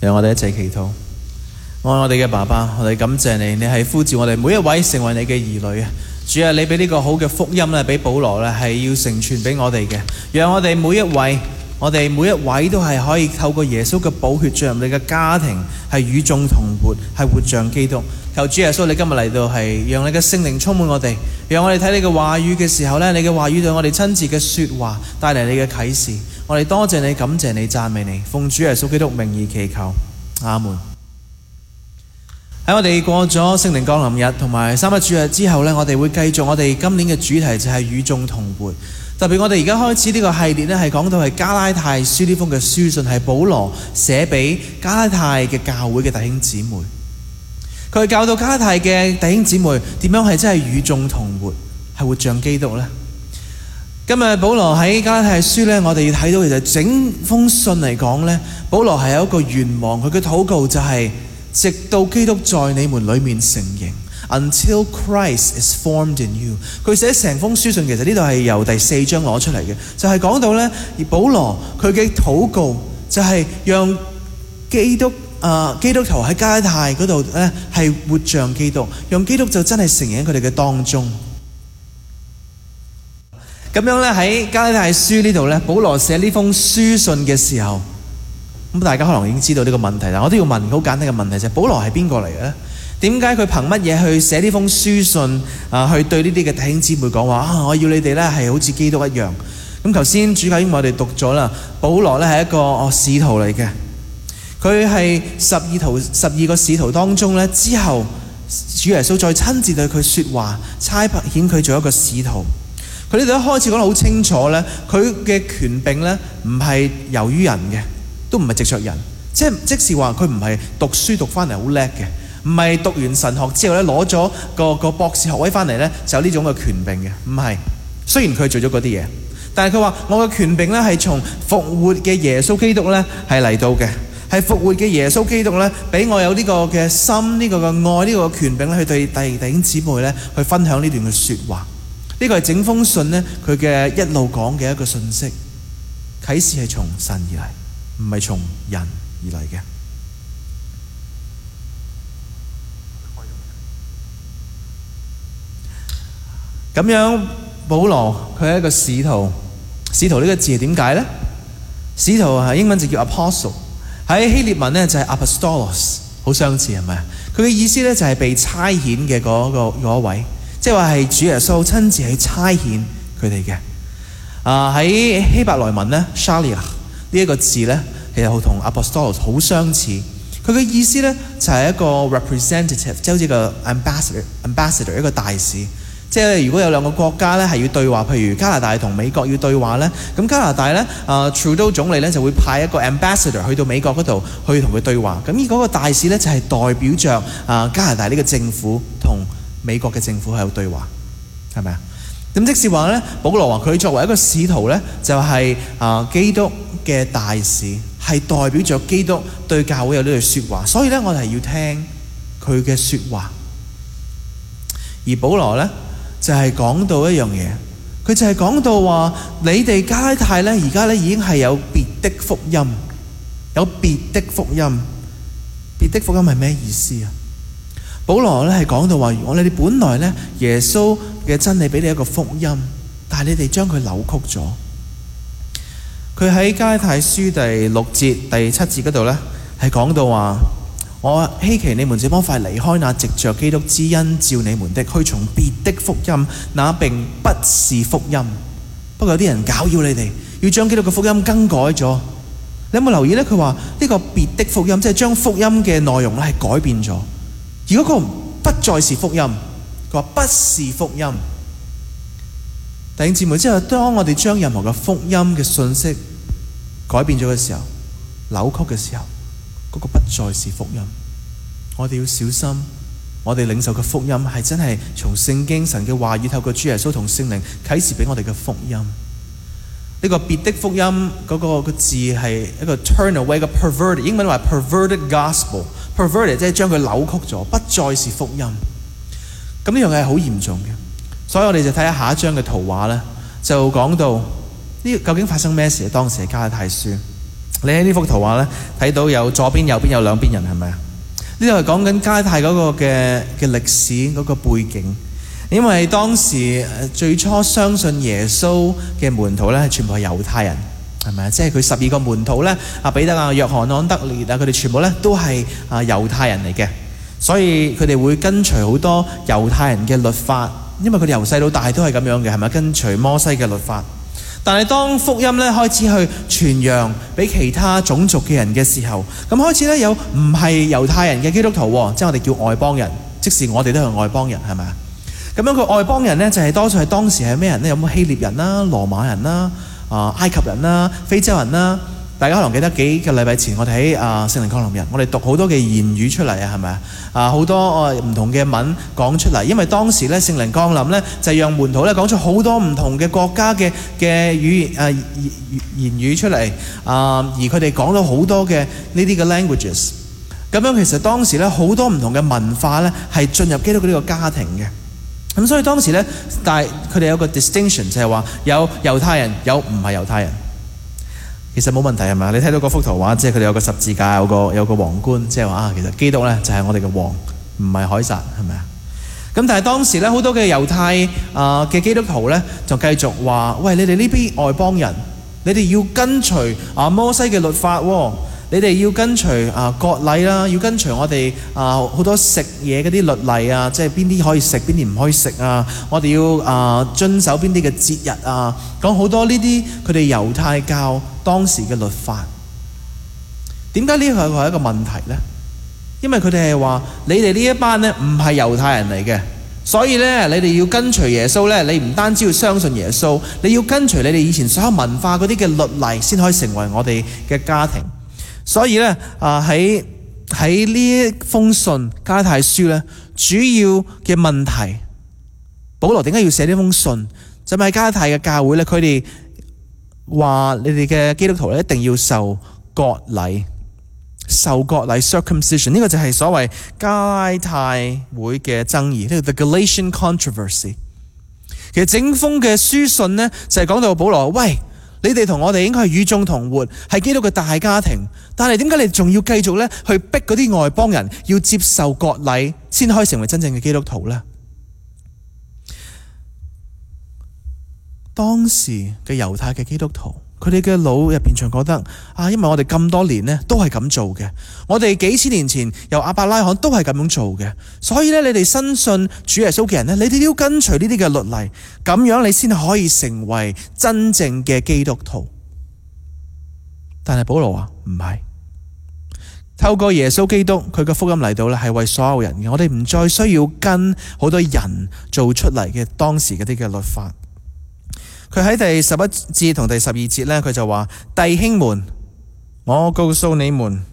讓我哋一齊祈禱。愛我哋嘅爸爸，我哋感謝你，你係呼召我哋每一位成為你嘅兒女啊！主啊，你俾呢個好嘅福音咧，俾保羅咧係要成傳俾我哋嘅，讓我哋每一位都係可以透過耶穌嘅寶血進入你嘅家庭，係與眾同活，係活像基督。求主耶穌，你今日嚟到係讓你嘅聖靈充滿我哋，讓我哋睇你嘅話語嘅時候咧，你嘅話語對我哋親自嘅說話，帶嚟你嘅啟示。我哋多謝你，感謝你，讚美你，奉主耶穌基督名義祈求，阿門。喺我哋過咗聖靈降臨日同埋三一主日之後呢，我哋會繼續我哋今年嘅主題就係與眾同活。特別我哋而家開始呢個系列呢，係講到係加拉太書呢封嘅書信，係保羅寫俾加拉太嘅教會嘅弟兄姊妹。佢教導加拉太嘅弟兄姊妹點樣係真係與眾同活，係活像基督呢？今日保羅喺加拉太書呢，我哋要睇到其實整封信嚟講呢，保羅係有一個願望，佢嘅禱告就係直到基督在你們裏面成形 ，until Christ is formed in you。佢寫成封書信，其實呢度係由第4章攞出嚟嘅，就係講到呢，而保羅佢嘅禱告就係讓基督徒喺加拉太嗰度呢係活像基督，讓基督就真係成形喺佢哋嘅當中。咁樣呢，喺加拉太書呢度呢，保羅寫呢封書信嘅時候，咁大家可能已經知道呢個問題啦。我都要問好簡單嘅問題，就係保羅係邊個嚟嘅呢？點解佢憑乜嘢去寫呢封書信去對呢啲嘅弟兄姊妹講話我要你哋呢係好似基督一樣？咁頭先主教已經我哋讀咗啦，保羅呢係一個使徒嚟嘅，佢係12個使徒當中呢，之後主耶穌再親自對佢說話，差遣佢做一個使徒。佢呢度一開始講得好清楚呢，佢嘅權柄呢唔係由於人嘅，都唔係藉着人，即是話佢唔係讀書讀翻嚟好叻嘅，唔係讀完神學之後咧攞咗個博士學位翻嚟咧就有呢種嘅權柄嘅，唔係。雖然佢做咗嗰啲嘢，但係佢話我嘅權柄咧係從復活嘅耶穌基督咧係嚟到嘅，係復活嘅耶穌基督咧俾我有呢個嘅心，呢個嘅愛，呢個嘅權柄咧去對弟兄姊妹咧去分享呢段嘅說話。呢個係整封信咧佢嘅一路講嘅一個信息，啟示係從神而嚟，唔係從人而嚟嘅。咁樣保羅佢係一個使徒，使徒呢個字係點解呢？使徒係英文就叫 apostle， 喺希臘文呢就係 apostolos， 好相似係咪？佢嘅意思呢就係被差遣嘅嗰一位，即係話係主耶穌親自去差遣佢哋嘅。喺希伯來文呢 Shaliach 呢一個字呢，其實同 apostolos 好相似。佢嘅意思呢，就係一個 representative， 即係好似個 ambassador 一個大使。即係如果有兩個國家呢係要對話，譬如加拿大同美國要對話呢，咁加拿大呢Trudeau 總理呢就會派一個 ambassador 去到美國嗰度去同佢對話。咁而嗰個大使呢，就係代表着加拿大呢個政府同美國嘅政府喺度對話，係咪啊？咁即是話呢，保羅話佢作為一個使徒呢，就係基督嘅大使，係代表着基督對教會有呢句說話，所以呢，我哋係要聽佢嘅說話。而保羅呢，就係講到一樣嘢，佢就係講到話你哋加拉太呢，而家呢已經係有別的福音，有別的福音。別的福音係咩意思啊？保羅呢係講到話，我哋本來呢耶穌嘅真理俾你一個福音，但係你哋將佢扭曲咗。佢喺加拉太書第6節第7節嗰度呢，係講到話，我希奇你們這幫快離開那藉着基督之恩召你們的，去從別的福音，那並不是福音。不過有啲人攪擾你哋，要將基督嘅福音更改咗。你有冇留意呢？佢話呢個別的福音，即係將福音嘅內容咧係改變咗。如果佢不再是福音，佢話不是福音。弟兄姊妹，即係當我哋將任何嘅福音嘅信息改變咗嘅時候，扭曲嘅時候，嗰個不再是福音。我哋要小心，我哋領受嘅福音係真係從聖經神嘅話語透過主耶穌同聖靈啟示俾我哋嘅福音。呢個別的福音嗰個字係一個 turn away 嘅 perverted， 英文話 perverted gospel。perverted 即係將佢扭曲咗，不再是福音。咁呢樣嘢係好嚴重嘅，所以我哋就睇下下一張嘅圖畫咧，就講到呢究竟發生咩事。當時係加拉太書， 你喺呢幅圖畫咧睇到有左邊右邊有兩邊人，係咪啊？呢度係講緊加太嗰個嘅歷史嗰個背景，因為當時最初相信耶穌嘅門徒咧全部係猶太人，係咪啊？即係佢12個門徒咧，彼得啊、約翰、安德烈啊，佢哋全部咧都係猶太人嚟嘅，所以佢哋會跟隨好多猶太人嘅律法，因為佢哋由細到大都係咁樣嘅，係咪？跟隨摩西嘅律法。但係當福音咧開始去傳揚俾其他種族嘅人嘅時候，咁開始咧有唔係猶太人嘅基督徒，即係我哋叫外邦人，即使我哋都係外邦人，係咪啊？咁樣佢外邦人咧就係多數係當時係咩人咧？有冇希臘人啦、羅馬人啦、埃及人啦、非洲人啦？大家可能記得幾個禮拜前我哋喺聖靈降臨日，我哋讀好多嘅言語出嚟啊，係咪啊？好多唔同嘅文講出嚟，因為當時咧聖靈降臨咧就係讓門徒咧講出好多唔同嘅國家嘅言語出嚟而佢哋講到好多嘅呢啲嘅 languages。咁樣其實當時咧好多唔同嘅文化咧係進入基督呢個家庭嘅。咁所以當時咧，但係佢哋有個 distinction 就係話有猶太人，有唔係猶太人。其實冇問題係咪？你睇到嗰幅圖畫，即係佢哋有個十字架，有個皇冠，即係話其實基督咧就係我哋嘅王，唔係凱撒，係咪啊？咁但係當時咧好多嘅猶太嘅基督徒咧就繼續話：喂，你哋呢邊外邦人，你哋要跟隨摩西嘅律法喎，你哋要跟隨割禮啦，要跟隨我哋好多食嘢嗰啲律例啊，即係邊啲可以食，邊啲唔可以食啊，我哋要遵守邊啲嘅節日啊，講好多呢啲佢哋猶太教當時嘅律法。點解呢個係一個問題呢？因為佢哋係話你哋呢一班呢唔係猶太人嚟嘅，所以呢你哋要跟隨耶穌呢，你唔單止要相信耶穌，你要跟隨你哋以前所有文化嗰啲嘅律例，先可以成為我哋嘅家庭。所以呢喺呢一封信加拉太書呢，主要嘅問題，保羅點解要寫呢封信？就係加拉太嘅教會呢，佢哋話你哋嘅基督徒一定要受割禮circumcision， 呢個就係所謂加拉太會嘅爭議，呢個 The Galatian Controversy。其實整封嘅書信呢，就係講到保羅，喂，你哋同我哋應該係與眾同活，係基督嘅大家庭，但係點解你仲要繼續呢去逼嗰啲外邦人要接受割禮先可以成為真正嘅基督徒呢？當時嘅猶太嘅基督徒，佢哋嘅腦入邊仲覺得因為我哋咁多年呢都係咁做嘅，我哋幾千年前由亞伯拉罕都係咁樣做嘅，所以呢，你哋新信主耶穌嘅人呢，你哋都要跟隨呢啲嘅律例，咁樣你先可以成為真正嘅基督徒。但係保羅話唔係，透過耶穌基督佢嘅福音嚟到呢係為所有人嘅，我哋唔再需要跟好多人做出嚟嘅當時嗰啲嘅律法。佢喺第11節同第12節呢，佢就話：弟兄們，我告訴你們，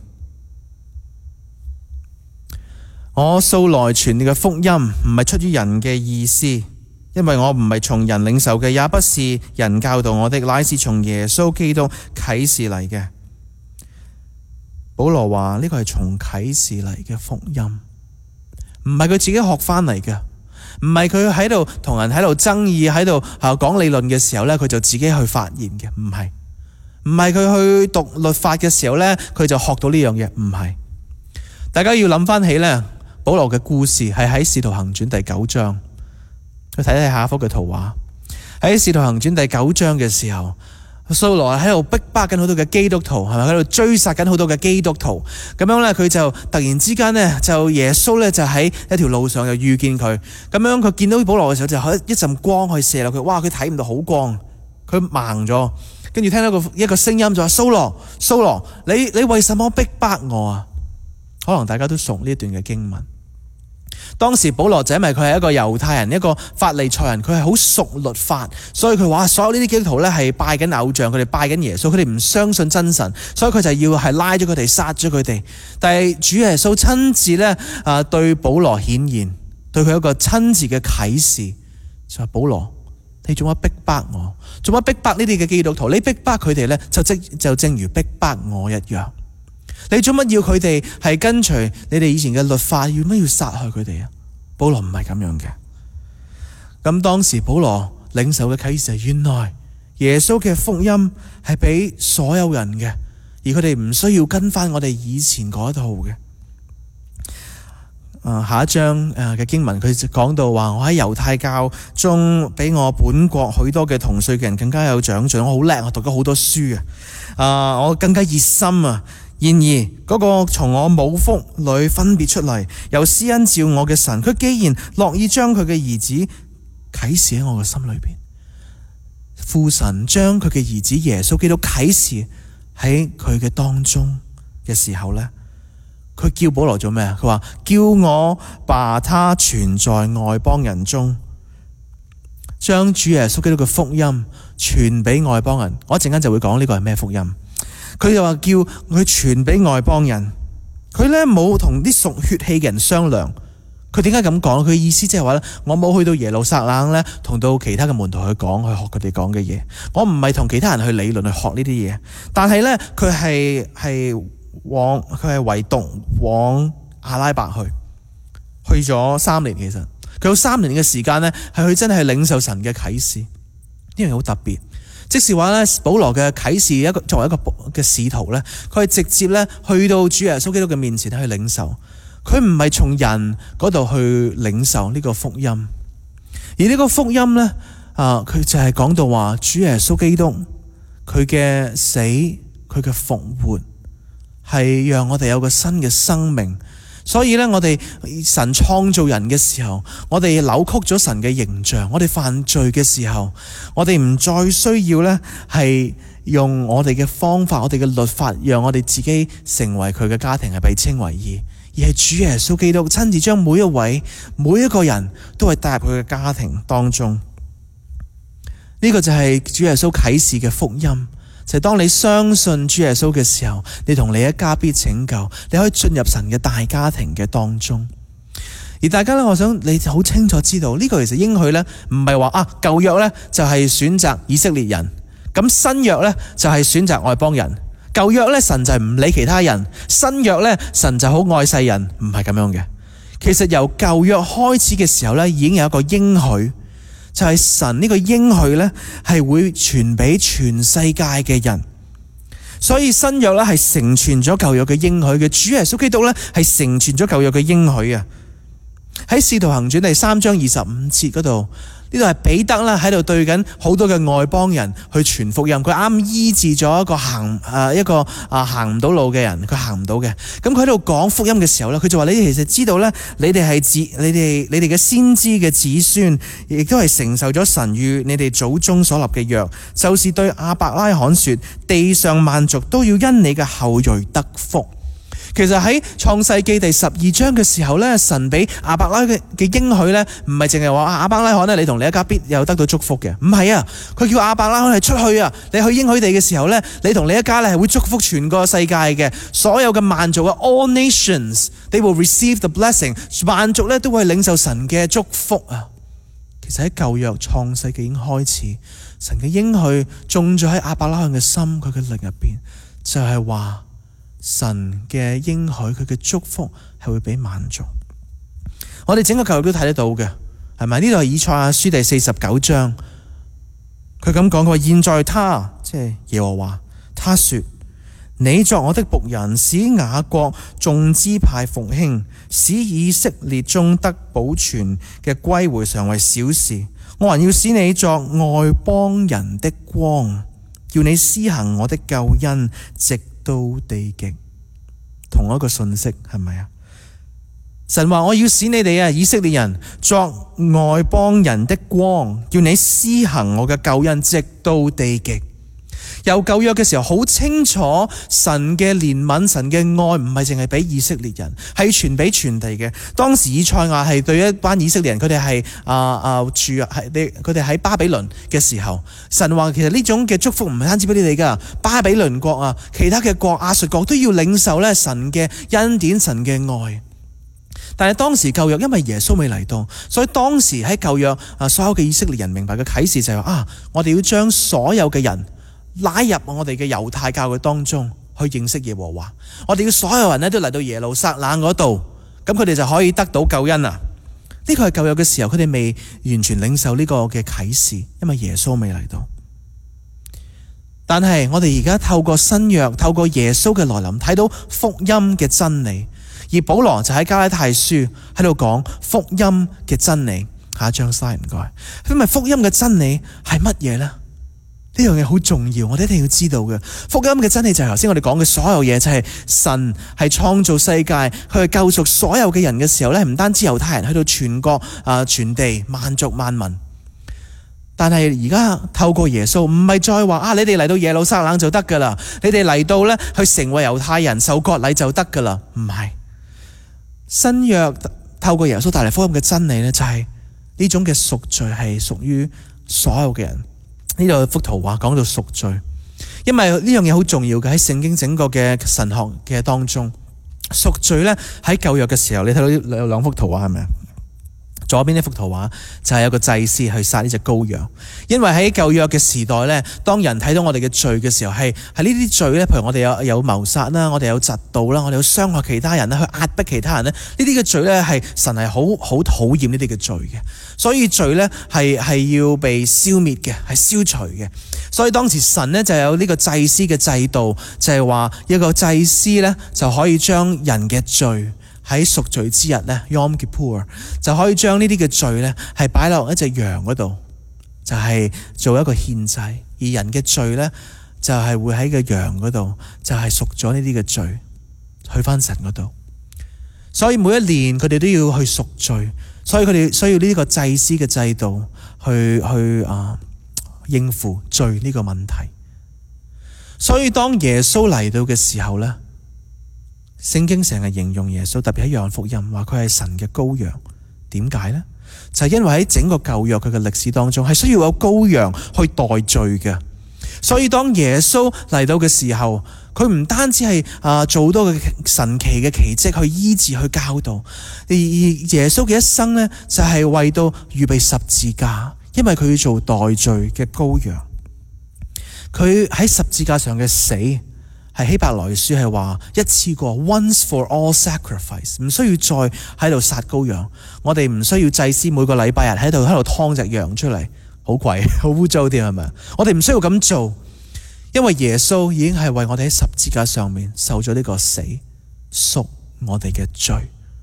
我素來傳嘅福音唔係出於人嘅意思，因為我唔係從人領受嘅，也不是人教導我的，乃是從耶穌基督啟示嚟嘅。保羅話呢個係從啟示嚟嘅福音，唔係佢自己學翻嚟嘅。唔係佢喺度同人喺度爭議，喺度講理論嘅時候呢，佢就自己去發言嘅，唔係佢去讀律法嘅時候呢，佢就學到呢樣嘢，唔係。大家要諗翻起呢，保羅嘅故事係喺《使徒行傳》第9章，去睇睇下一幅嘅圖畫。喺《使徒行傳》第9章嘅時候，掃羅喺度逼迫緊好多嘅基督徒，係咪喺度追殺緊好多嘅基督徒？咁樣呢，佢就突然之間呢，就耶穌呢，就喺一條路上就遇見佢，咁樣佢見到保羅嘅時候就一陣光去射落佢，哇！佢睇唔到好光，佢盲咗，跟住聽到一個聲音就話：掃羅，你為什麼逼迫我啊？可能大家都熟呢一段嘅經文。當時保羅就因為佢係一個猶太人，一個法利賽人，佢係好熟律法，所以佢話所有呢啲基督徒呢係拜緊偶像，佢哋拜緊耶穌，佢哋唔相信真神，所以佢就要係拉咗佢哋，殺咗佢哋。但係主耶穌親自呢對保羅顯現，對佢一個親自嘅啟示，就話：保羅，你做乜逼迫我？做乜逼迫呢啲嘅基督徒？你逼迫佢哋呢，就正如逼迫我一樣。你做乜要佢哋係跟隨你哋以前嘅律法？要乜要殺害佢哋啊？保羅唔係咁樣嘅。咁當時保羅領受嘅啟示係，原來耶穌嘅福音係俾所有人嘅， 而佢哋唔需要跟翻我哋以前嗰一套嘅。下一章嘅經文，佢就講到話，我喺猶太教中比我本國許多嘅同歲嘅人更加有長進，我好叻，我讀咗好多書我更加熱心啊。然而嗰個從我母腹裏分別出嚟，由施恩召我嘅神，佢既然樂意將佢嘅兒子啟示喺我嘅心裏邊，父神將佢嘅兒子耶穌基督啟示喺佢嘅當中嘅時候呢，佢叫保羅做咩啊？佢話叫我把他傳在外邦人中，將主耶穌基督嘅福音傳俾外邦人。我一陣間就會講呢個係咩福音。佢就話叫佢傳俾外邦人，佢呢冇同啲屬血氣嘅人商量。佢點解咁講？佢意思即係話咧，我冇去到耶路撒冷呢，同到其他嘅門徒去講，去學佢哋講嘅嘢。我唔係同其他人去理論去學呢啲嘢，但係呢，佢係唯獨往阿拉伯去咗3年。其實佢有3年嘅時間呢，係佢真係領受神嘅啟示，呢樣嘢好特別。即是話咧，保羅嘅啟示作為一個嘅使徒咧，佢係直接咧去到主耶穌基督嘅面前去領受，佢唔係從人嗰度去領受呢個福音。而呢個福音咧，佢就係講到話主耶穌基督佢嘅死，佢嘅復活係讓我哋有個新嘅生命。所以咧，我哋神創造人嘅時候，我哋扭曲咗神嘅形象，我哋犯罪嘅時候，我哋唔再需要咧係用我哋嘅方法，我哋嘅律法，讓我哋自己成為佢嘅家庭係被稱為義，而係主耶穌基督親自將每一個人都係帶入佢嘅家庭當中。呢個就係主耶穌啟示嘅福音。就係當你相信主耶穌嘅時候，你同你一家必拯救，你可以進入神嘅大家庭嘅當中。而大家咧，我想你好清楚知道呢個其實應許咧，唔係話舊約咧就係選擇以色列人，咁新約咧就係選擇外邦人。舊約咧神就係唔理其他人，新約咧神就好愛世人，唔係咁樣嘅。其實由舊約開始嘅時候咧，已經有一個應許。就係神呢個應許呢，係會傳俾全世界嘅人，所以新約呢係成全咗舊約嘅應許嘅。主耶穌基督呢係成全咗舊約嘅應許啊！喺使徒行傳第3章25節嗰度，呢度係彼得啦喺度對緊好多嘅外邦人去傳福音。佢啱醫治咗一個行唔到路嘅人，佢行唔到嘅。咁佢喺度講福音嘅時候咧，佢就話：你哋其實知道咧，你哋嘅先知嘅子孫，亦都係承受咗神與你哋祖宗所立嘅約，就是對亞伯拉罕說：地上萬族都要因你嘅後裔得福。其實喺創世記第12章嘅時候咧，神俾亞伯拉嘅應許咧，唔係淨係話亞伯拉罕咧，你同你一家必有得到祝福嘅，唔係啊，佢叫亞伯拉罕係出去啊，你去應許地嘅時候咧，你同你一家咧係會祝福全個世界嘅，所有嘅萬族嘅 all nations they will receive the blessing， 萬族咧都會領受神嘅祝福啊。其實喺舊約創世記已經開始，神嘅應許種咗喺亞伯拉罕嘅心，佢嘅靈入邊，就係話神嘅應許，佢嘅祝福係會俾萬族。我哋整個舊約都睇得到嘅，係咪？呢度係以賽亞書第49章，佢咁講，佢話：現在他，即係耶和華，他說：你作我的僕人，使雅各眾支派復興，使以色列中得保存嘅歸回常為小事。我還要使你作外邦人的光，叫你施行我的救恩，直到地極。同一個信息，係咪啊？神話我要使你哋以色列人作外邦人的光，叫你施行我嘅救恩，直到地極。由舊約嘅時候好清楚，神嘅憐憫、神嘅愛唔係淨係俾以色列人，係傳俾全地嘅。當時以賽亞係對一班以色列人，佢哋係佢哋喺巴比倫嘅時候，神話其實呢種嘅祝福唔係單止俾你哋噶，巴比倫國啊，其他嘅國亞述國都要領受咧神嘅恩典、神嘅愛。但係當時舊約因為耶穌未嚟到，所以當時喺舊約所有嘅以色列人明白嘅啟示就係話我哋要將所有嘅人拉入我哋嘅猶太教嘅當中去認識耶和華，我哋要所有人咧都嚟到耶路撒冷嗰度，咁佢哋就可以得到救恩啊！呢個係舊約嘅時候，佢哋未完全領受呢個嘅啟示，因為耶穌未嚟到。 但係我哋而家透過新約，透過耶穌嘅來臨，睇到福音嘅真理。而保羅就喺加拉太書喺度講福音嘅真理。下一張 slide 唔該。因為福音嘅真理係乜嘢呢？呢樣嘢好重要，我哋一定要知道嘅。福音嘅真理就係頭先我哋講嘅所有嘢，就係神係創造世界，佢係救贖所有嘅人嘅時候咧，唔單止猶太人，去到全國全地萬族萬民。但係而家透過耶穌，唔係再話你哋嚟到耶路撒冷就得噶啦，你哋嚟到咧去成為猶太人受割禮就得噶啦，唔係。新約透過耶穌帶嚟福音嘅真理咧，就係呢種嘅贖罪係屬於所有嘅人。呢度幅圖畫講到贖罪，因為呢樣嘢好重要嘅，喺聖經整個嘅神學嘅當中，贖罪咧喺舊約嘅時候，你睇到有兩幅圖畫係咪啊？左邊呢幅圖畫就係有個祭司去殺呢隻羔羊，因為喺舊約嘅時代咧，當人睇到我哋嘅罪嘅時候，係呢啲罪咧，譬如我哋有謀殺啦，我哋有嫉妒啦，我哋有傷害其他人啦，去壓迫其他人咧，呢啲嘅罪咧係神係好討厭呢啲嘅罪嘅，所以罪咧係要被消滅嘅，係消除嘅。所以當時神咧就有呢個祭司嘅制度，就係話一個祭司咧就可以將人嘅罪喺贖罪之日咧 Yom Kippur 就可以將呢啲嘅罪咧係擺落一隻羊嗰度，就係做一個獻祭，而人嘅罪咧就係會喺個羊嗰度，就係贖咗呢啲嘅罪去翻神嗰度。所以每一年佢哋都要去贖罪，所以佢哋需要呢個祭司嘅制度去應付罪呢個問題。所以當耶穌嚟到嘅時候咧，聖經成日形容耶穌，特別喺約翰福音話佢係神嘅羔羊。點解呢？就係因為喺整個舊約佢嘅歷史當中係需要有羔羊去代罪嘅。所以當耶穌嚟到嘅時候，佢唔單止係做好多嘅神奇嘅奇蹟去醫治去教導，而耶穌嘅一生呢，就係為到預備十字架，因為佢要做代罪嘅羔羊。佢喺十字架上嘅死係希伯來書係話一次過 once for all sacrifice， 唔需要再喺度殺羔羊。我哋唔需要祭司每個禮拜日喺度劏隻羊出嚟，好貴好污糟啲係咪？我哋唔需要咁做，因為耶穌已經係為我哋喺十字架上面受咗呢個死，贖我哋嘅罪。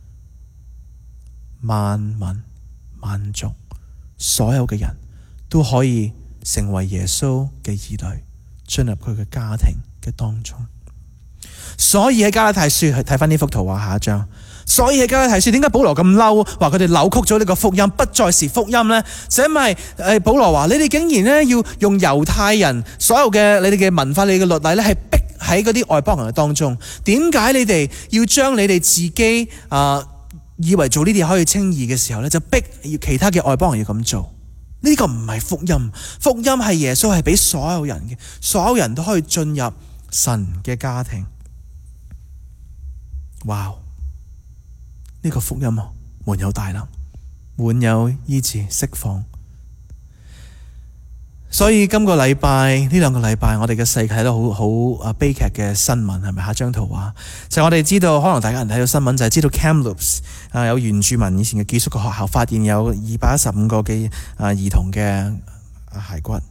萬民萬族所有嘅人都可以成為耶穌嘅兒女，進入佢嘅家庭嘅當中。所以喺加拉太書去睇翻呢幅圖畫，下一張。所以喺加拉太書點解保羅咁嬲，話佢哋扭曲咗呢個福音，不再是福音呢？就因為保羅話你哋竟然咧要用猶太人所有嘅你哋嘅文化、你哋嘅律例咧，係逼喺嗰啲外邦人嘅當中。點解你哋要將你哋自己以為做呢啲可以稱義嘅時候咧，就逼要其他嘅外邦人要咁做？呢個唔係福音，福音係耶穌係俾所有人嘅，所有人都可以進入神嘅家庭。哇！呢個福音滿有大能，滿有醫治釋放。所以今個禮拜呢兩個禮拜，我哋嘅世界都好悲劇嘅新聞，係咪？下張圖畫就係我哋知道，可能大家人睇到新聞就係知道 Kamloops 有原住民以前嘅寄宿嘅學校發現有215個嘅兒童嘅骸骨。呢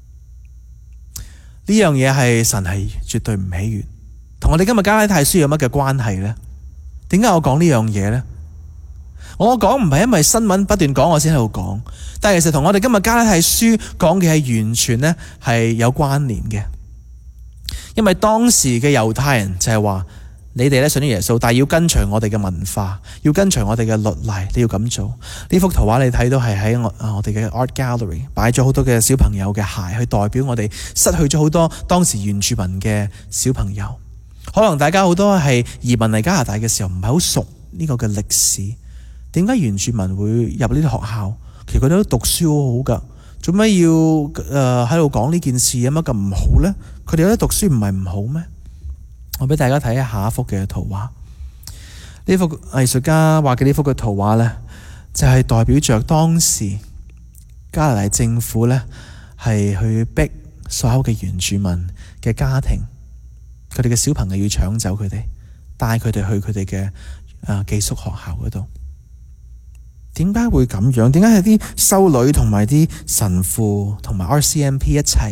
樣嘢係神係絕對唔喜悅，同我哋今日加拉太書有乜嘅關係呢？點解我講呢樣嘢呢？我講唔係因為新聞不斷講我先喺度講，但係其實同我哋今日加拉太書講嘅係完全呢係有關聯嘅。因為當時嘅猶太人就係話，你哋咧信咗耶穌，但係要跟隨我哋嘅文化，要跟隨我哋嘅律例，你要咁做。呢幅圖畫你睇到係喺我哋嘅 Art Gallery 擺咗好多嘅小朋友嘅鞋，去代表我哋失去咗好多當時原住民嘅小朋友。可能大家好多係移民嚟加拿大嘅時候唔係好熟呢個嘅歷史。點解原住民會入呢啲學校？其實佢哋都讀書好好噶，做咩要喺度講呢件事有乜咁唔好呢？佢哋有啲讀書唔係唔好咩？我俾大家睇下一幅嘅圖畫。呢幅藝術家畫嘅呢幅嘅圖畫呢，就係代表着當時加拿大政府呢係去逼所有嘅原住民嘅家庭，佢哋嘅小朋友要搶走佢哋，帶佢哋去佢哋嘅寄宿學校嗰度。點解會咁樣？點解係啲修女同埋啲神父同埋 RCMP 一齊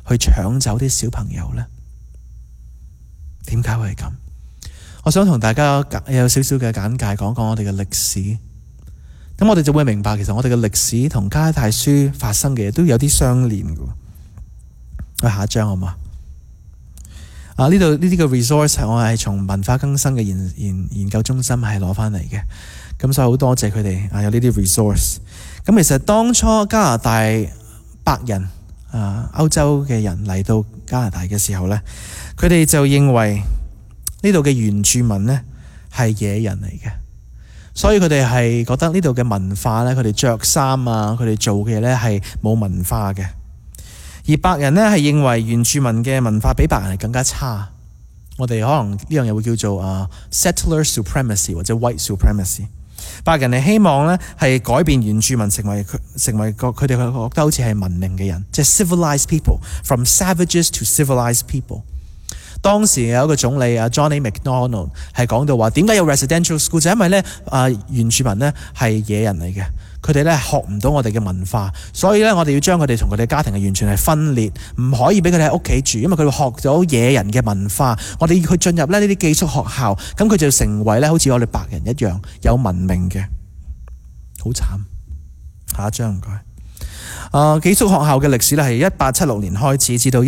去搶走啲小朋友呢？點解會係咁？我想同大家有少少嘅簡介，講講我哋嘅歷史。咁我哋就會明白，其實我哋嘅歷史同加拉太書發生嘅嘢都有啲相連嘅。去下一章好嘛？呢度呢啲嘅 resource 我係從文化更新嘅研究中心係攞翻嚟嘅。咁所以好多謝佢哋有呢啲 resource。咁其實當初加拿大白人歐洲嘅人嚟到加拿大嘅時候呢，佢哋就認為呢度嘅原住民呢係野人嚟嘅，所以佢哋係覺得呢度嘅文化呢，佢哋着衫佢哋做嘅嘢呢係冇文化嘅。而白人呢係認為原住民嘅文化比白人係更加差。我哋可能呢樣嘢會叫做settler supremacy 或者 white supremacy。白人係希望呢係改變原住民成為佢哋覺得好似係文明嘅人，即係 civilized people from savages to civilized people。當時有一個總理John A. Macdonald 係講到話，點解有 residential school？ 就因為呢原住民呢係野人嚟嘅，佢哋呢學唔到我哋嘅文化，所以呢我哋要將佢哋同佢哋家庭係完全係分裂，唔可以俾佢哋喺屋企住，因為佢哋學到野人嘅文化。我哋要佢進入呢啲寄宿學校，咁佢就成為呢好似我哋白人一樣有文明嘅，好慘。下一張唔該。寄宿學校嘅歷史呢係1876年開始，至到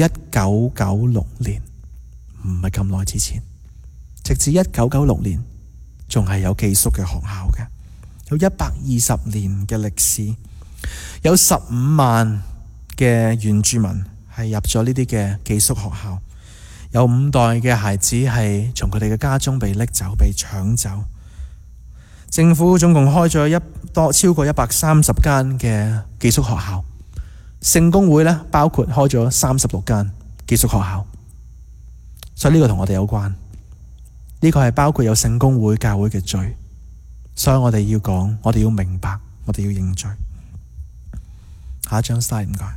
1996年。唔係咁耐之前，直至1996年仲係有寄宿嘅學校嘅，有120年嘅歷史，有15萬嘅原住民係入咗呢啲嘅寄宿學校，有5代嘅孩子係從佢哋嘅家中被拎走、被搶走。政府總共開咗超過130間嘅寄宿學校，聖公會呢包括開咗36間寄宿學校。所以呢個同我哋有關，呢個係包括有聖公會教會嘅罪，所以我哋要講，我哋要明白，我哋要認罪。下一張 slide 唔該。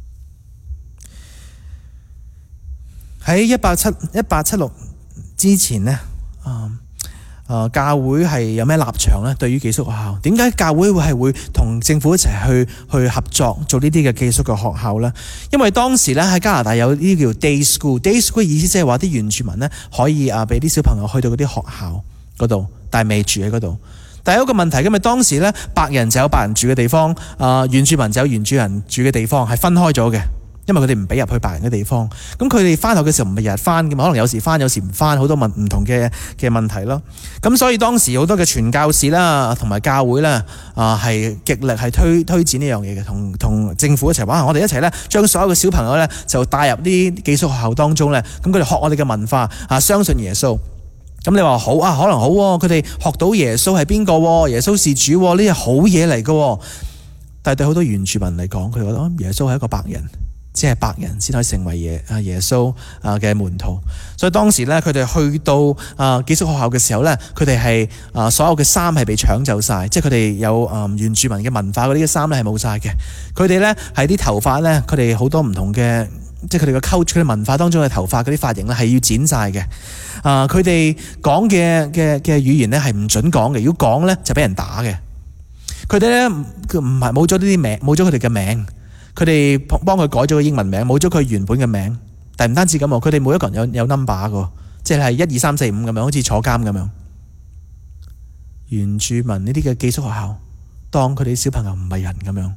喺1876之前呢，教會係有咩立場呢？對於寄宿學校，點解教會會同政府一齊去合作做呢啲嘅寄宿嘅學校呢？因為當時咧喺加拿大有呢啲叫 day school，day school 意思即係話啲原住民呢可以俾啲小朋友去到嗰啲學校嗰度，但係未住喺嗰度。但係有一個問題，因為當時咧白人就有白人住嘅地方，原住民就有原住人住嘅地方，係分開咗嘅。因為佢哋唔俾入去白人嘅地方，咁佢哋翻學嘅時候唔係日日翻嘅嘛，可能有時翻有時唔翻，好多唔同嘅問題咯。咁所以當時好多嘅傳教士啦，同埋教會啦，係極力係推薦呢樣嘢嘅，同政府一齊玩。我哋一齊咧將所有嘅小朋友咧就帶入啲寄宿學校當中咧，咁佢哋學我哋嘅文化相信耶穌。咁你話好可能好佢哋學到耶穌係邊個？耶穌是主，呢係好嘢嚟嘅。但係對好多原住民嚟講，佢哋覺得耶穌係一個白人。只係白人先可以成為耶穌嘅門徒，所以當時咧佢哋去到寄宿學校嘅時候咧，佢哋係所有嘅衫係被搶走晒，即係佢哋有原住民嘅文化嗰啲嘅衫咧係冇晒嘅。佢哋咧係啲頭髮咧，佢哋好多唔同嘅，即係佢哋嘅 culture 文化當中嘅頭髮嗰啲髮型咧係要剪晒嘅。佢哋講嘅語言咧係唔準講嘅，如果講咧就俾人打嘅。佢哋咧唔係冇咗呢啲名，冇咗佢哋嘅名。佢哋幫佢改咗個英文名，冇咗佢原本嘅名。但係唔單止咁喎，佢哋每一個人有 number 嘅，即係1、2、3、4、5咁樣，好似坐監咁樣。原住民呢啲嘅寄宿學校，當佢哋小朋友唔係人咁樣。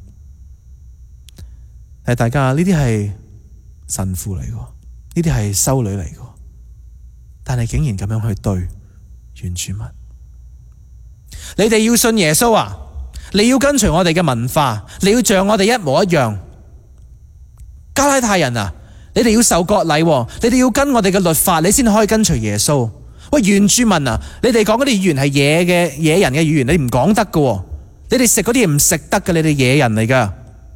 大家呢啲係神父嚟嘅，呢啲係修女嚟嘅，但係竟然咁樣去對原住民。你哋要信耶穌啊！你要跟隨我哋嘅文化，你要像我哋一模一樣。加拉太人啊，你哋要受割禮，你哋要跟我哋嘅律法，你先可以跟隨耶穌。喂，原住民啊，你哋講嗰啲語言係野人嘅語言，你唔講得㗎。你哋食嗰啲嘢唔食得㗎，你哋野人嚟㗎。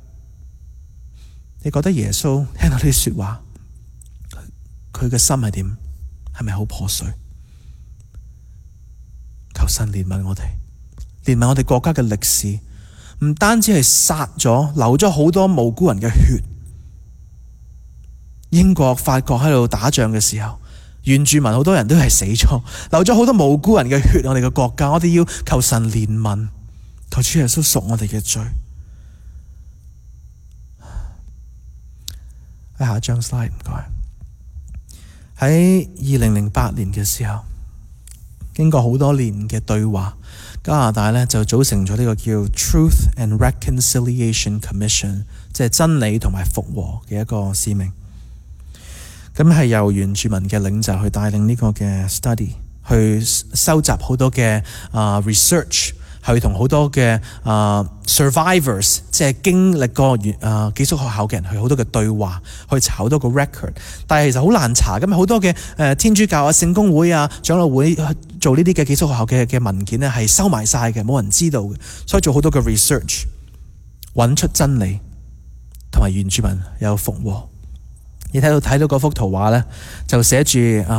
你覺得耶穌聽到呢啲說話，佢嘅心係點？係咪好破碎？求神憐憫我哋。連埋我哋國家嘅歷史，唔單止係殺咗、流咗好多無辜人嘅血。英國、法國喺度打仗嘅時候，原住民好多人都係死咗，流咗好多無辜人嘅血。我哋嘅國家，我哋要求神憐憫，求主耶穌贖我哋嘅罪。 下一張 slide 唔該。喺2008年嘅時候，經過好多年嘅對話，加拿大呢就組成咗呢個叫 Truth and Reconciliation Commission， 即係真理同埋復和嘅一個使命。咁係由原住民嘅領袖去帶領呢個嘅 study， 去收集好多嘅research， 去同好多嘅survivors， 即係經歷過寄宿學校嘅人去好多嘅對話，去查好多個 record。但係其實好難查，咁好多嘅天主教啊、聖公會啊、長老會做呢啲嘅寄宿學校嘅文件呢，係收埋晒嘅，冇人知道嘅，所以做好多嘅 research， 揾出真理，同埋原住民有復和。你睇到嗰幅圖畫咧，就寫住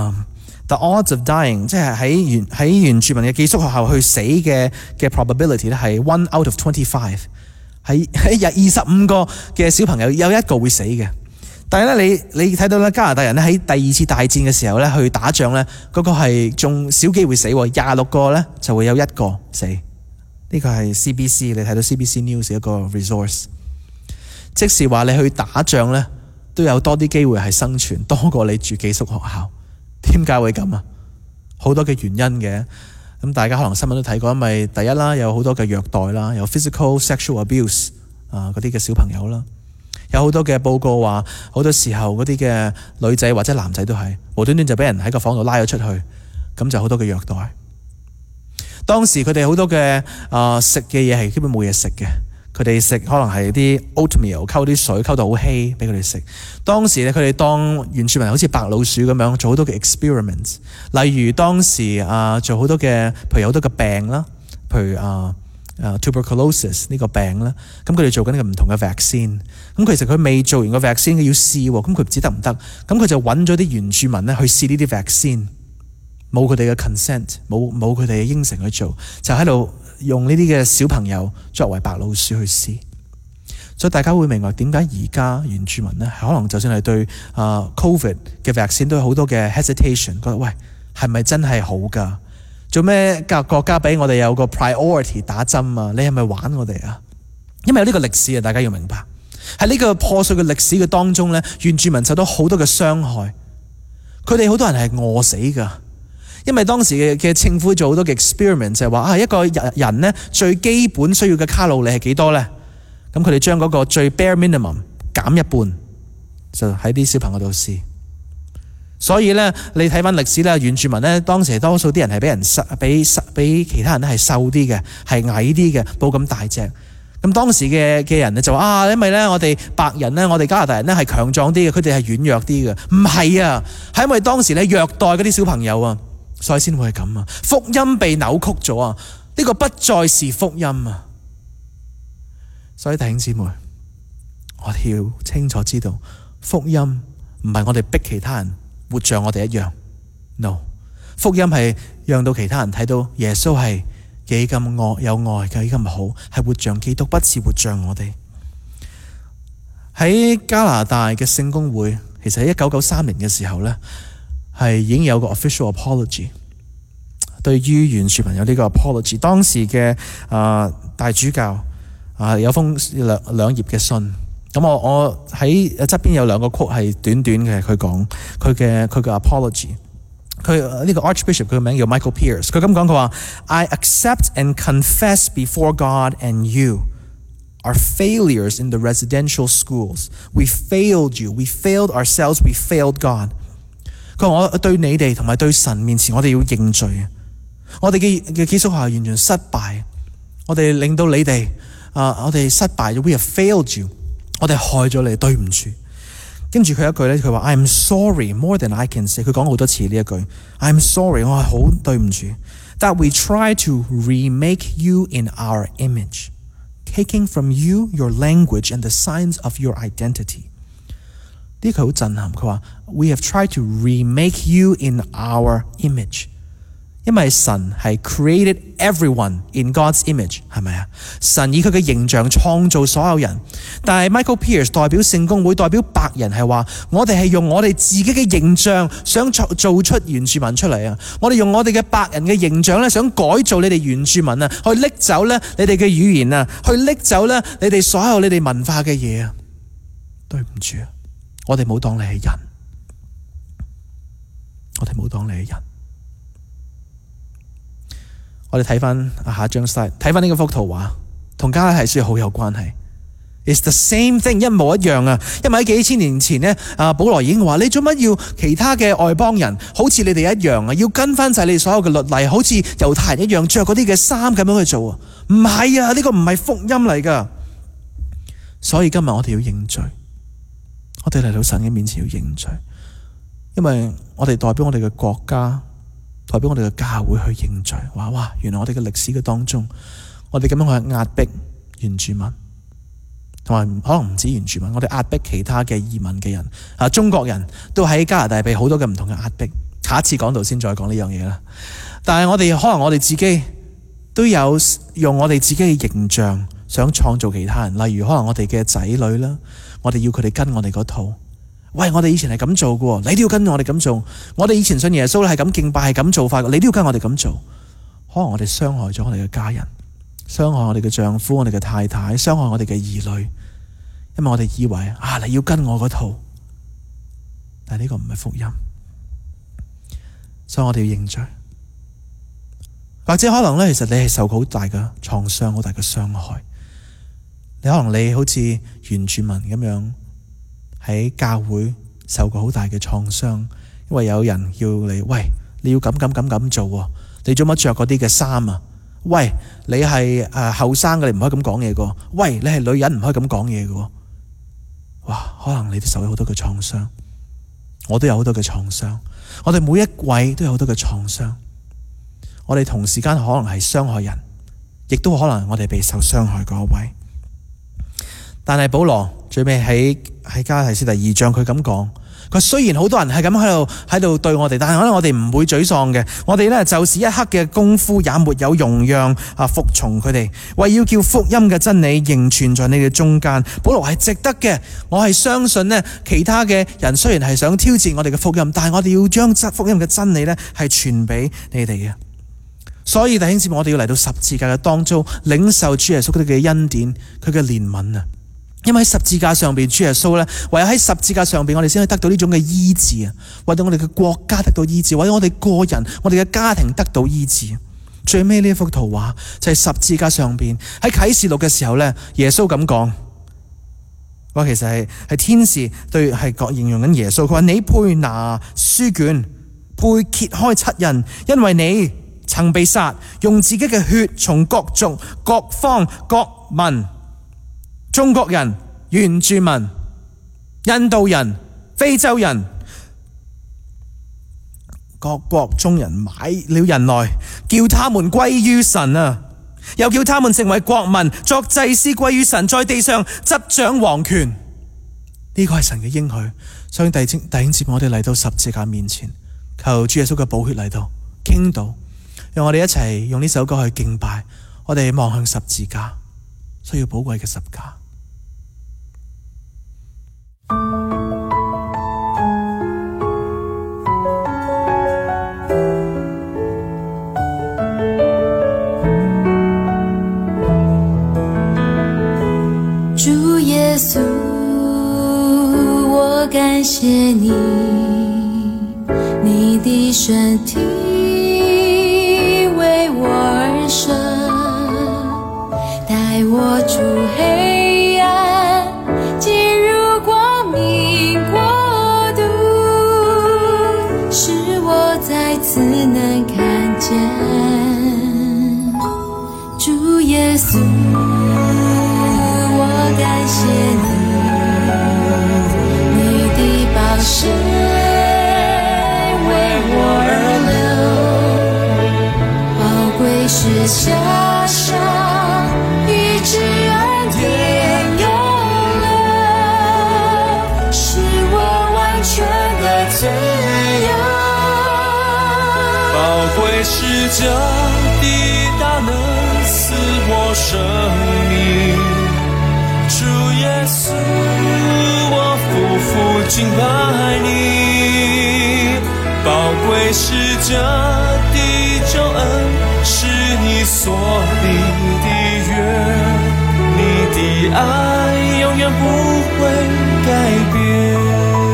the odds of dying， 即係喺原住民嘅寄宿學校去死嘅 probability 咧係 1 out of 25， 喺25個嘅小朋友有一個會死嘅。但係咧，你睇到咧，加拿大人咧喺第二次大戰嘅時候咧去打仗咧，嗰個係仲少機會死，26個咧就會有一個死。呢個係 CBC， 你睇到 CBC News 一個 resource， 即是話你去打仗咧，都有多啲機會係生存，多過你住寄宿學校。點解會咁啊？好多嘅原因嘅。咁大家可能新聞都睇過，因為第一啦，有好多嘅虐待啦，有 physical sexual abuse 嗰啲嘅小朋友啦，有好多嘅報告話，好多時候嗰啲嘅女仔或者男仔都係無端端就俾人喺個房度拉咗出去，咁就好多嘅虐待。當時佢哋好多嘅食嘅嘢係基本冇嘢食嘅。佢哋食可能係啲 oatmeal 溝啲水溝到好稀俾佢哋食。當時咧，佢哋當原住民好似白老鼠咁樣做好多嘅 experiments。例如當時做好多嘅，譬如有好多嘅病啦，譬如tuberculosis 呢個病啦，咁佢哋做緊呢個唔同嘅 vaccine。咁其實佢未做完個 vaccine，佢要試喎，咁佢唔知得唔得，咁佢就揾咗啲原住民咧去試呢啲 vaccine， 冇佢哋嘅 consent， 冇佢哋嘅應承去做，就喺度用呢啲嘅小朋友作為白老鼠去試。所以大家會明白點解而家原住民呢，可能就算係對COVID 嘅 vaccine 都有好多嘅 hesitation， 覺得喂係咪真係好噶？做咩國家俾我哋有個 priority 打針啊？你係咪玩我哋啊？因為有呢個歷史啊，大家要明白喺呢個破碎嘅歷史嘅當中呢，原住民受到好多嘅傷害，佢哋好多人係餓死噶。因為當時嘅政府做好多嘅 experiment， 就係話一個人呢最基本需要嘅卡路里係幾多呢？咁佢哋將嗰個最 bare minimum 減一半，就喺啲小朋友度試。所以呢，你睇翻歷史呢，原住民呢，當時多數啲人係俾人比其他人係瘦啲嘅，係矮啲嘅，冇咁大隻。咁當時嘅人呢就話因為呢我哋白人呢，我哋加拿大人呢係強壯啲嘅，佢哋係軟弱啲嘅。唔係啊，係因為當時呢虐待嗰啲小朋友啊。所以先會係咁啊！福音被扭曲咗啊！呢個不再是福音啊！所以弟兄姊妹，我哋要清楚知道，福音唔係我哋逼其他人活像我哋一樣 ，no， 福音係讓到其他人睇到耶穌係幾咁有愛，幾咁好，係活像基督，不是活像我哋。喺加拿大嘅聖公會，其實喺1993年嘅時候呢，係已經有個 official apology， 對於原住民有呢個 apology。當時嘅大主教有封兩頁嘅信，咁我喺側邊有兩個 quote 係短短嘅，佢講佢嘅 apology。佢呢個 Archbishop 佢嘅名叫 Michael Pierce， 佢咁講，佢話 I accept and confess before God and you our failures in the residential schools. We failed you, we failed ourselves, we failed God。佢話我對你哋同埋對神面前，我哋要認罪。我哋嘅寄宿學校完全失敗，我哋令到你哋我哋失敗咗。We have failed you， 我哋害咗你，對唔住。跟住佢一句咧，佢話 I'm sorry more than I can say。佢講好多次呢一句 I'm sorry， 我係好對唔住。That we try to remake you in our image, taking from you your language and the signs of your identity。呢句好震撼，佢話 We have tried to remake you in our image， 因為神係 created everyone in God's image， 係咪啊？神以佢嘅形象創造所有人，但係 Michael Pierce 代表聖公會，代表白人係話，我哋係用我哋自己嘅形象想做出原住民出嚟啊！我哋用我哋嘅白人嘅形象咧，想改造你哋原住民啊，去拎走咧你哋嘅語言啊，去拎走咧你哋所有你哋文化嘅嘢啊！對唔住啊！ 我哋冇當你係人，我哋冇當你係人。我哋睇翻下一張 slide， 睇翻呢幅圖畫，同加拉太書好有關係。It's the same thing， 一模一樣啊！因為喺幾千年前呢，保羅已經話：你做乜要其他嘅外邦人好似你哋一樣啊？要跟翻晒你所有嘅律例，好似猶太人一樣着嗰啲嘅衫咁樣去做啊？唔係啊，呢個唔係福音嚟噶。所以今日我哋要認罪，我哋嚟到神嘅面前要認罪，因為我哋代表我哋嘅國家，代表我哋嘅教會去認罪。話哇，原來我哋嘅歷史嘅當中，我哋咁樣去壓迫原住民。同埋可能唔止原住民，我哋壓迫其他嘅移民嘅人中國人都喺加拿大被好多嘅唔同嘅壓迫。下一次講道先再講呢樣嘢啦。但係我哋可能我哋自己都有用我哋自己嘅形象想創造其他人，例如可能我哋嘅仔女啦，我哋要佢哋跟我哋嗰套。喂，我哋以前係咁做嘅，你都要跟我哋咁做。我哋以前信耶穌係咁敬拜，係咁做法，你都要跟我哋咁做。可能我哋傷害咗我哋嘅家人，傷害我哋嘅丈夫、我哋嘅太太，傷害我哋嘅兒女，因為我哋以為你要跟我嗰套，但係呢個唔係福音，所以我哋要認罪。或者可能咧，其實你係受過好大嘅創傷，好大嘅傷害。你可能你好似原住民咁樣喺教會受過好大嘅創傷，因為有人叫你，喂，你要咁做，你做乜着嗰啲嘅衫啊？喂，你係後生嘅，你唔可以咁講嘢㗎。喂，你係女人，唔可以咁講嘢㗎。哇，可能你都受咗好多嘅創傷，我都有好多嘅創傷，我哋每一位都有好多嘅創傷。我哋同時間可能係傷害人，亦都可能我哋被受傷害嗰位。但係保羅最尾喺加拉太書第2章，佢咁講。佢雖然好多人係咁喺度對我哋，但係可能我哋唔會沮喪嘅。我哋呢，就是一刻嘅功夫也沒有容讓服從佢哋，為要叫福音嘅真理仍存在你哋中間。保羅係值得嘅，我係相信呢，其他嘅人雖然係想挑戰我哋嘅福音，但係我哋要將福音嘅真理呢係傳俾你哋嘅。所以弟兄姊妹，我哋要嚟到十字架嘅當中，領受主耶穌嘅恩典，佢嘅憐憫啊！因為喺十字架上邊，主耶穌咧，唯有喺十字架上邊，我哋先可以得到呢種嘅醫治啊，為到我哋嘅國家得到醫治，為到我哋個人、我哋嘅家庭得到醫治。最尾呢一幅圖畫就係十字架上邊，喺啟示錄嘅時候咧，耶穌咁講，我其實係天使對係形容緊耶穌，佢話你配拿書卷，配揭開七印，因為你曾被殺，用自己嘅血從各族、各方、各民、中國人、原住民、印度人、非洲人、各國中人買了人來，叫他們歸於神啊，又叫他們成為國民，作祭司歸於神，在地上執掌王權。呢個係神嘅應許。所以弟兄姊妹，我哋嚟到十字架面前，求主耶穌嘅寶血嚟到傾倒，讓我哋一齊用呢首歌去敬拜。我哋望向十字架，需要寶貴嘅十架。 主耶穌，我感謝你，你的身體為我而生，帶我出黑暗，進入光明國度，使我再次能看見主耶穌。感謝你，你的寶血為我而流，寶貴是加上醫治恩典永留，使我完全的自由。 寶貴是這的大能賜我生命。主耶穌，我夫婦敬拜你，寶貴是這的救恩，是你所立的約，你的愛永遠不會改變。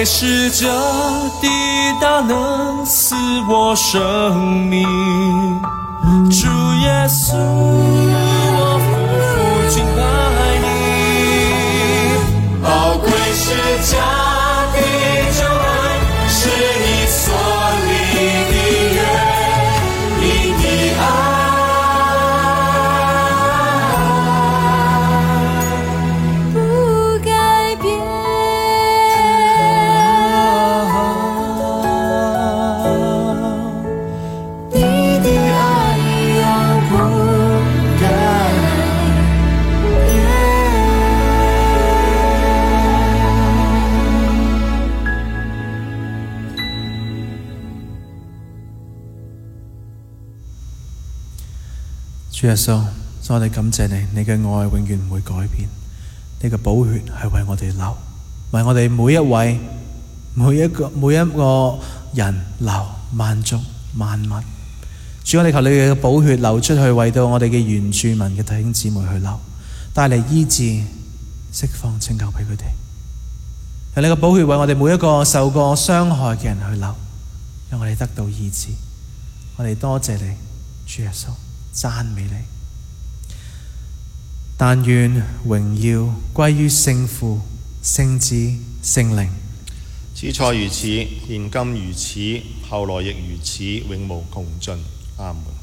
贵是这地大能赐我生命，主耶稣，我夫妇敬拜你。宝贵是这地救恩，是你所立的约，你的爱不改变，你的爱永不改变。 主耶穌，我哋感謝你，你嘅愛永遠唔會改變，你嘅寶血係為我哋流，為我哋每一位每一個人流，萬族萬物。主，我哋求你嘅寶血流出去，為到我哋嘅原住民嘅弟兄姊妹去流，帶嚟醫治、釋放、拯救俾佢哋。求你嘅寶血為我哋每一個受過傷害嘅人去流，讓我哋得到醫治。我哋多謝你，主耶穌，讚美你。但願榮耀歸於聖父、聖子、聖靈。 始初如此，現今如此，後來亦如此，永無窮盡。阿門。